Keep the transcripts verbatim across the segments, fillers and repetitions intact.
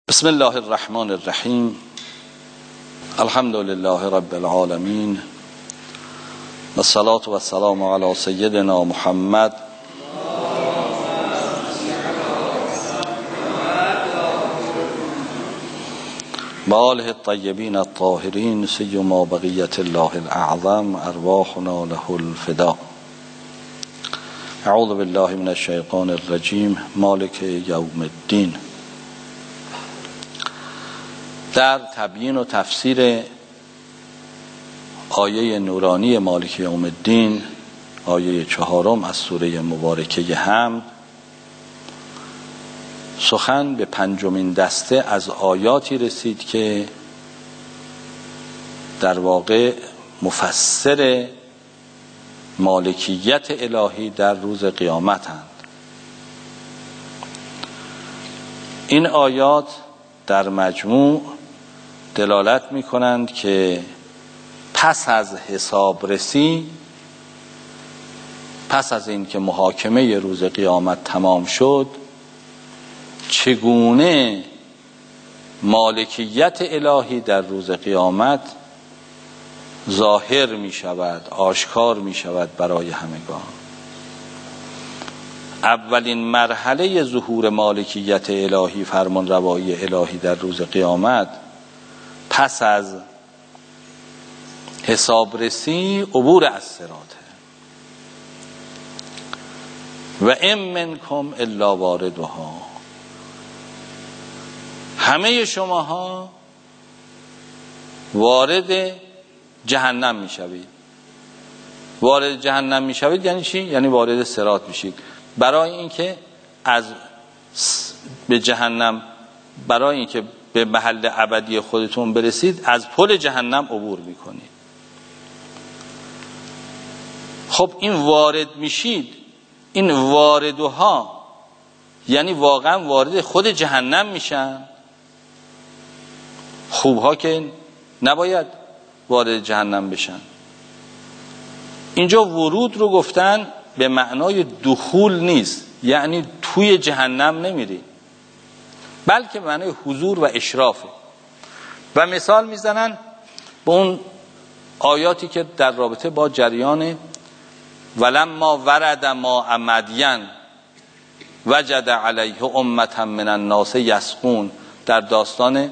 بسم الله الرحمن الرحیم. الحمد لله رب العالمین و الصلاة و السلام علی سیدنا محمد و آله الطیبین الطاهرین سیما بقیت الله الاعظم ارواحنا له الفدا. اعوذ بالله من الشیطان الرجیم. مالک یوم الدین. در تبیین و تفسیر آیه نورانی مالک یوم الدین، آیه چهارم از سوره مبارکه حمد، سخن به پنجمین دسته از آیاتی رسید که در واقع مفسر مالکیت الهی در روز قیامتند. این آیات در مجموع دلالت می کنند که پس از حسابرسی، پس از این که محاکمه روز قیامت تمام شد، چگونه مالکیت الهی در روز قیامت ظاهر می شود، آشکار می شود برای همگان. اولین مرحله ظهور مالکیت الهی، فرمان روایی الهی در روز قیامت، پس از حسابرسی عبور از صراطه. و ام منکم الا واردها. همه شماها وارد جهنم میشوید. وارد جهنم میشوید یعنی چی؟ یعنی وارد صراط میشید. برای اینکه از به جهنم، برای اینکه به محل ابدی خودتون برسید، از پل جهنم عبور میکنید. خب این وارد میشید، این واردها یعنی واقعا وارد خود جهنم میشن. خوبها که نباید وارد جهنم بشن. اینجا ورود رو گفتن به معنای دخول نیست، یعنی توی جهنم نمیری، بلکه به معنای حضور و اشرافه. و مثال میزنن به اون آیاتی که در رابطه با جریان ولما ورد ماء مدین وجد علیه امة من الناس یسقون، در داستان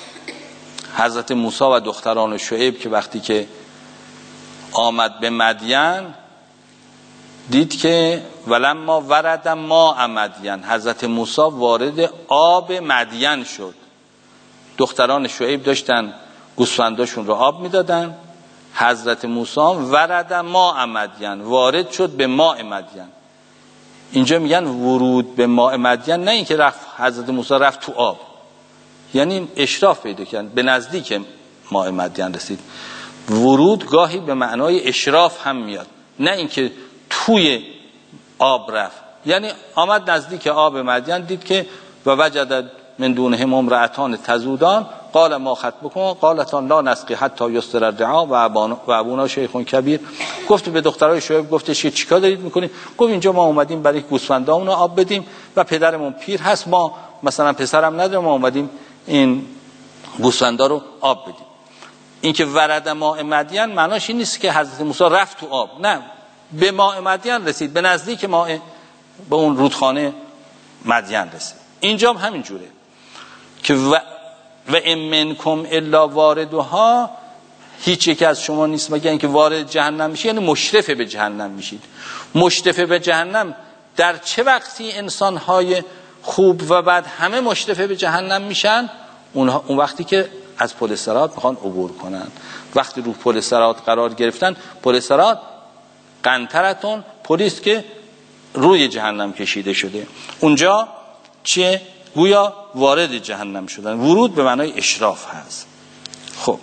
حضرت موسی و دختران شعیب که وقتی که آمد به مدین دید که ولما ورد ماء مدین، حضرت موسی وارد آب مدین شد. دختران شعیب داشتن گوسفنداشون رو آب میدادن، حضرت موسی ورد ماء مدین، وارد شد به ماء مدین. اینجا میگن ورود به ماء مدین، نه اینکه رفت حضرت موسی رفت تو آب، یعنی اشراف پیدا کرد، به نزدیک ماء مدین رسید. ورود گاهی به معنای اشراف هم میاد، نه اینکه توی آب رفت. یعنی آمد نزدیک آب مدین، دید که و وجد من دونهم امرأتان تذودان قال ما خطبکم قالتان لا نسقی حتی یصدر الرعاء و ابونا شیخ کبیر. گفت به دخترای شعیب، گفتش چیکار دارید میکنید؟ گفت اینجا ما اومدیم برای گوسفندامون رو آب بدیم و پدرمون پیر هست، ما مثلا پسرم نداریم، ما اومدیم این گوسفندا رو آب بدیم. این که ورد ماء مدین معناش این نیست که حضرت موسی رفت تو آب، نه، به ماء مدین رسید، به نزدیک ماء، به اون رودخانه مدین رسید. اینجا هم همین جوره که و و ام منکم الا واردها، هیچ یک از شما نیست مگر اینکه وارد جهنم میشه، یعنی مشرف به جهنم میشید. مشرف به جهنم در چه وقتی انسان‌های خوب و بد همه مشرف به جهنم میشن؟ اونها اون وقتی که از پل صراط میخوان عبور کنن. وقتی رو پل صراط قرار گرفتن، پل صراط قنطرتون، پلیست که روی جهنم کشیده شده، اونجا چیه؟ گویا وارد جهنم شدن. ورود به معنای اشراف هست. خب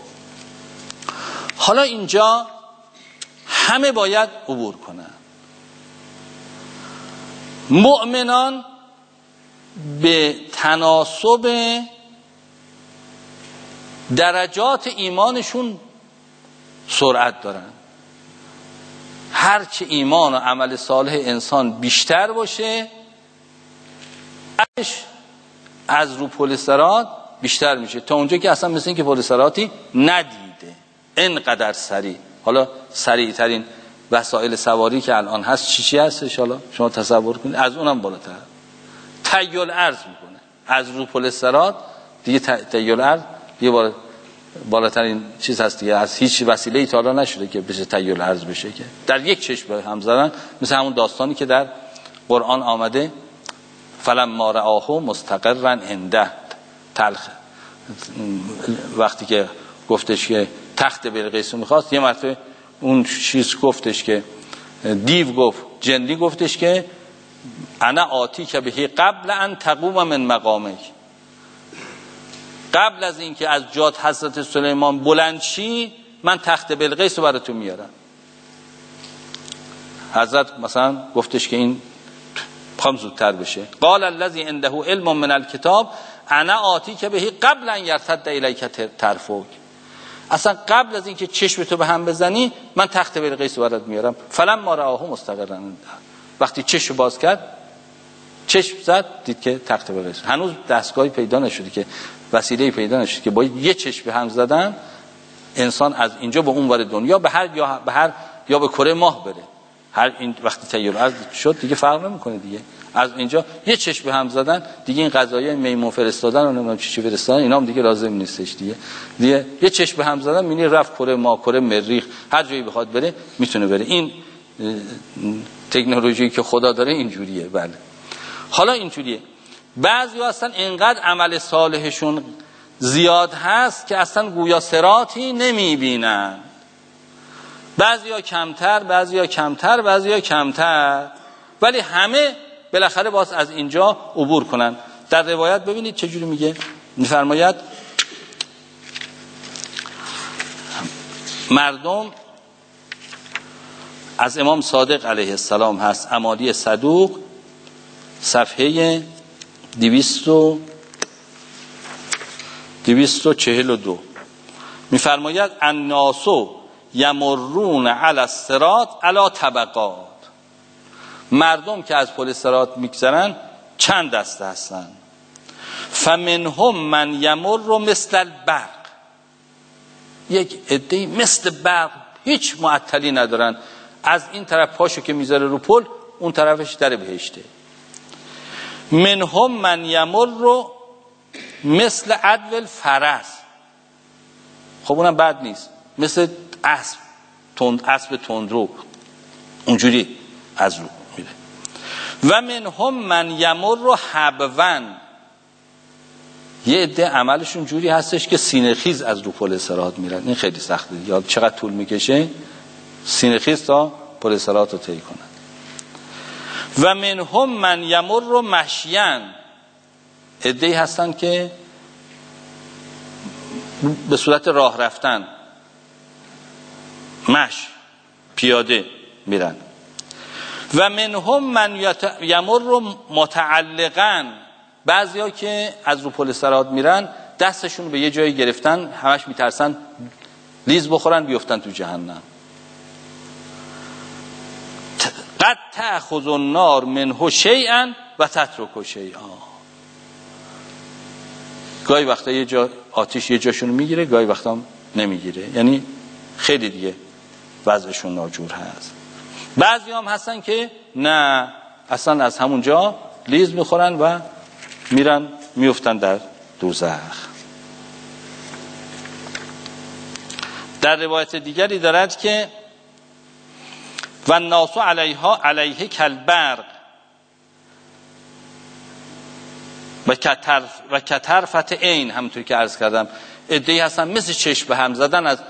حالا اینجا همه باید عبور کنن. مؤمنان به تناسب درجات ایمانشون سرعت دارن. هرچه ایمان و عمل صالح انسان بیشتر باشه، از رو پل صراط بیشتر میشه تا اونجا که اصلا مثل این که پل صراطی ندیده، اینقدر سریع. حالا سریع ترین وسایل سواری که الان هست چی چی هستش؟ حالا شما تصور کنید از اونم بالاتر تیل ارز میکنه از رو پل صراط دیگه. تیل ارز یه بار بالاترین چیز هست دیگه، از هیچ وسیله ای تا حالا نشده که بشه تیل ارز بشه که در یک چشم هم زدن، مثل همون داستانی که در قرآن آمده فلما رآه مستقرا عنده تلخ، وقتی که گفتش که تخت بلقیس میخواست، یه مرتبه اون چیز گفتش که دیو گفت، جنی گفتش که انا آتی که بهی قبل ان تقوم من مقامک، قبل از این که از جات حضرت سلیمان بلند شی من تخت بلقیس رو برای تو میارم. حضرت مثلا گفتش که این بخوام زودتر بشه، قال الذی عنده علم من الکتاب انا آتی که بهی قبل ان یرتد الیک طرفک، اصلا قبل از اینکه چشم تو به هم بزنی من تخت بلقیس رو برات میارم. فلما رآه مستقرا عنده، وقتی چشم باز کرد چشم زد دید که تخت بلقیس، هنوز دستگاهی پیدا نشده که وسیله‌ای پیدا نشده که با یه چشم به هم زدن انسان از اینجا به اون ور دنیا به هر یا به هر یا به کره ماه بره. هر این وقتی تغییر ارض شد دیگه فرق نمیکنه دیگه، از اینجا یه چشم به هم زدن دیگه این قضایای میمون فرستادن و نمیدونم چی چی فرستادن اینا هم دیگه لازم نیستش دیگه. دیگه یه چشم به هم زدن می‌بینی رفت کره ماه، کره مریخ، هر جایی بخواد بره میتونه بره. این تکنولوژی که خدا داره اینجوریه. بله حالا اینجوریه بعضی هستن اینقدر عمل صالحشون زیاد هست که اصلا گویا صراطی نمیبینن، بعضی ها کمتر بعضی ها کمتر بعضی ها کمتر، ولی همه بالاخره باز از اینجا عبور کنن. در روایت ببینید چجوری میگه، میفرماید مردم از امام صادق علیه السلام هست، امالی صدوق صفحه دویست و دویست و چهل و دو میفرماید الناسو یمرون علی الصراط علی طبقات، مردم که از پل صراط میگذرن چند دسته هستن. فمنهم من یمر مثل البرق، یک عده مثل برق هیچ معطلی ندارن، از این طرف پاشو که میذاره رو پل اون طرفش در بهشته. منهم من یمر مثل عدو الفرس، خب اونم بد نیست، مثل اسب تند، اسب تندرو اونجوری از رو میره. و منهم من یمر حبوا، یه عده عملشون جوری هستش که سینه خیز از رو پل صراط میرن. این خیلی سخته، یاد چقدر طول میکشه سینه خیز تا پل صراط رو طی کنن. و منهم من یمر مشیان، عده‌ای هستن که به صورت راه رفتن مش پیاده میرن. و منهم من یمر متعلقا، بعضیا که از رو پل صراط میرن دستشون به یه جایی گرفتن، همش میترسن لیز بخورن بیفتن تو جهنم. قد تأخذ النار منه شیئا و تترک شیئا، گاهی وقتا یه جا آتش یه جاشون میگیره گاهی وقتا نمیگیره، یعنی خیلی دیگه وضعشون ناجور هست. بعضی هم هستن که نه اصلا از همونجا لیز میخورن و میرن میفتن در دوزخ. در روایت دیگری دارد که و الناس علیها علیه کالبرق و کترف و کترفت عین، همونطور که عرض کردم عده‌ای هستن مثل چشم به هم زدن از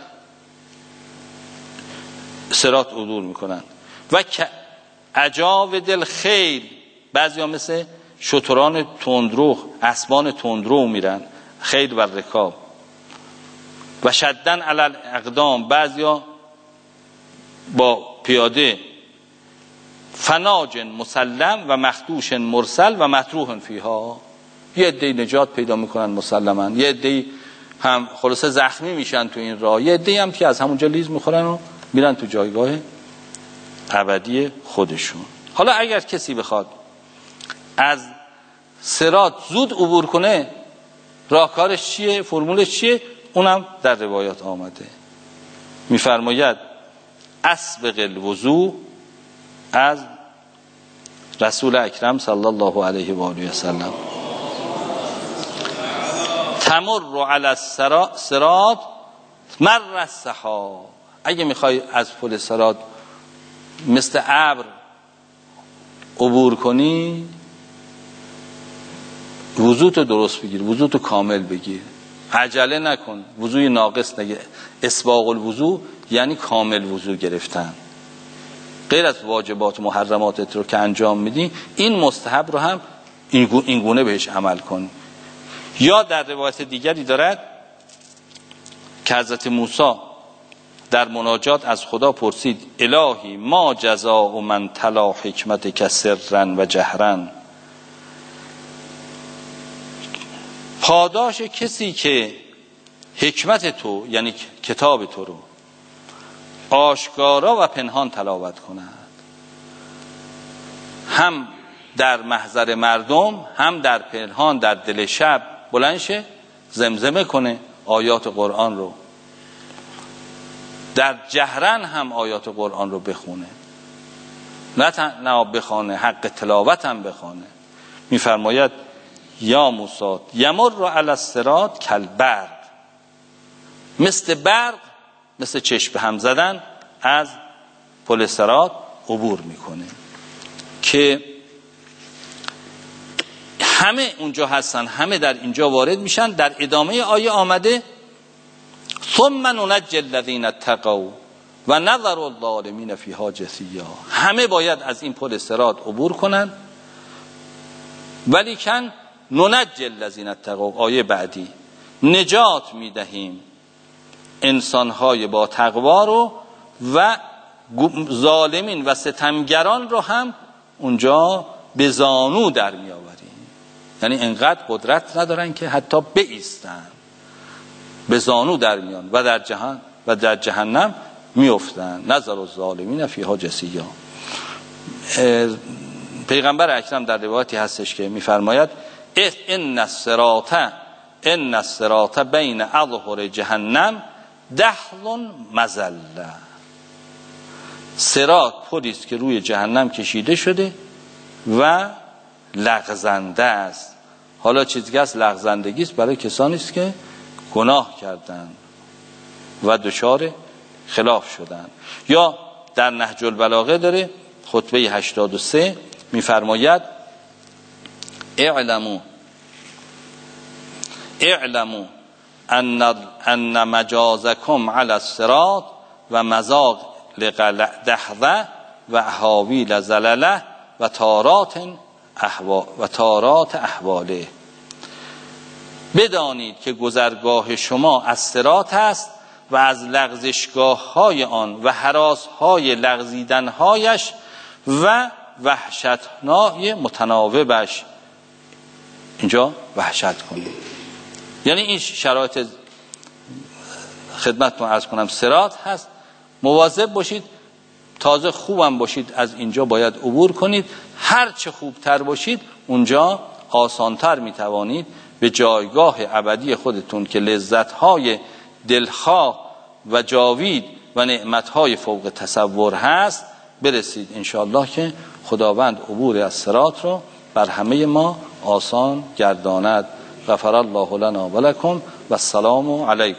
صراط عبور میکنن. و عجاود الخیل، بعضی ها مثل شتران تندرو، اسبان تندرو میرن، خیل و رکاب. و شدن علی الاقدام، بعضی ها با پیاده. فناج مسلم و مخدوش مرسل و مطروح فیها، یه عده نجات پیدا میکنن مسلما، یه عده هم خلاصه زخمی میشن تو این راه، یه عده هم که از همونجا لیز میخورن و میرن تو جایگاه ابدی خودشون. حالا اگر کسی بخواد از صراط زود عبور کنه راهکارش چیه؟ فرمولش چیه؟ اونم در روایات آمده. میفرماید اسبق الوضوء از رسول اکرم صلی الله علیه و آله و سلم، تمر علی الصراط مر السحاب. اگه میخوای از پل صراط مثل ابر عبور کنی وضوءتو درست بگیر، وضوءتو کامل بگیر، عجله نکن، وضوء ناقص نگیر. اسباغ الوضوء یعنی کامل وضوء گرفتن، غیر از واجبات و محرماتت رو که انجام میدی این مستحب رو هم این گونه بهش عمل کن. یا در روایت دیگری دارد که حضرت موسی در مناجات از خدا پرسید الهی ما جزاء من تلا حکمتک سرا و جهرا، پاداش کسی که حکمت تو یعنی کتاب تو رو آشکارا و پنهان تلاوت کند، هم در محضر مردم هم در پنهان در دل شب بلند شه زمزمه کنه آیات قرآن رو، در جهرن هم آیات قرآن رو بخونه، نه تنها بخونه حق تلاوت هم بخونه. میفرماید یا موسی یمر علی الصراط کالبرق، مثل برق، مثل چشم به هم زدن از پل صراط عبور میکنه. که همه اونجا هستن، همه در اینجا وارد میشن. در ادامه آیه آمده ثم ننجی الذین اتقوا و نذر الظالمین فیها جثیا، همه باید از این پل صراط عبور کنن، ولیکن ننجی الذین اتقوا، آیه بعدی نجات میدهیم انسانهای با تقوا رو و ظالمین و ستمگران رو هم اونجا به زانو در می آوریم. یعنی انقدر قدرت ندارن که حتی بایستن، به زانو در میان و در جهان و در جهنم می افتن. نظر الظالمین فیها جثیا. پیغمبر اکرم در روایتی هستش که میفرماید ان الصراط ان الصراط بین اظهر جهنم دحل مزله، صراط پلی است که روی جهنم کشیده شده و لغزنده است. حالا چیزی که از لغزندگی است برای کسانی است که گناه کردند و دچار خلاف شدند. یا در نهج البلاغه داره خطبه هشتاد و سه میفرماید اعلموا اعلموا ان ان مجازکم علی الصراط و مزاق لقلدحظه و احاویل زلله و تارات احوا و تارات احواله. بدانید که گذرگاه شما از صراط است و از لغزشگاه های آن و هراس های لغزیدن هایش و وحشتنای متناوبش. اینجا وحشت کنید، یعنی این شرایط خدمتتون عرض کنم صراط هست، مواظب باشید، تازه خوبم باشید از اینجا باید عبور کنید. هر چه خوبتر باشید اونجا آسانتر میتوانید به جایگاه ابدی خودتون که لذت‌های دلخواه و جاوید و نعمت‌های فوق تصور هست برسید انشاءالله که خداوند عبور از صراط رو بر همه ما آسان گرداند. غفر الله لنا و لکم و السلام علیکم.